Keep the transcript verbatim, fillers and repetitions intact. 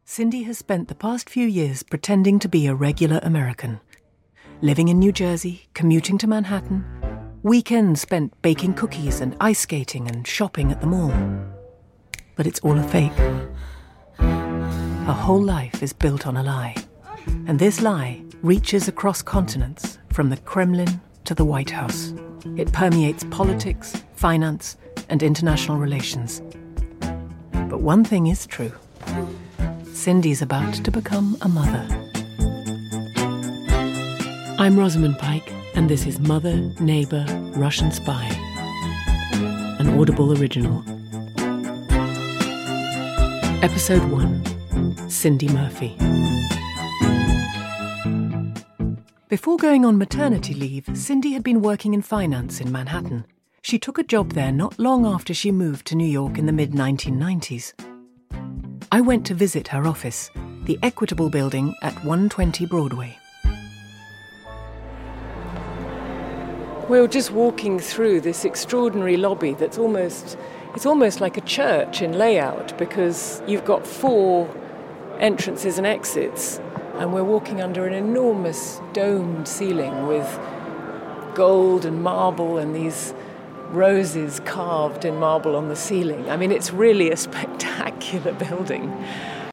Cindy has spent the past few years pretending to be a regular American. Living in New Jersey, commuting to Manhattan, weekends spent baking cookies and ice skating and shopping at the mall. But it's all a fake. Her whole life is built on a lie. And this lie reaches across continents, from the Kremlin to the White House. It permeates politics, finance, and international relations. But one thing is true. Cindy's about to become a mother. I'm Rosamund Pike, and this is Mother, Neighbour, Russian Spy, an Audible original. Episode one, Cindy Murphy. Before going on maternity leave, Cindy had been working in finance in Manhattan. She took a job there not long after she moved to New York in the mid nineteen nineties. I went to visit her office, the Equitable Building at one twenty Broadway. We were just walking through this extraordinary lobby that's almost, it's almost like a church in layout, because you've got four entrances and exits, and we're walking under an enormous domed ceiling with gold and marble and these roses carved in marble on the ceiling. I mean, it's really a spectacular building.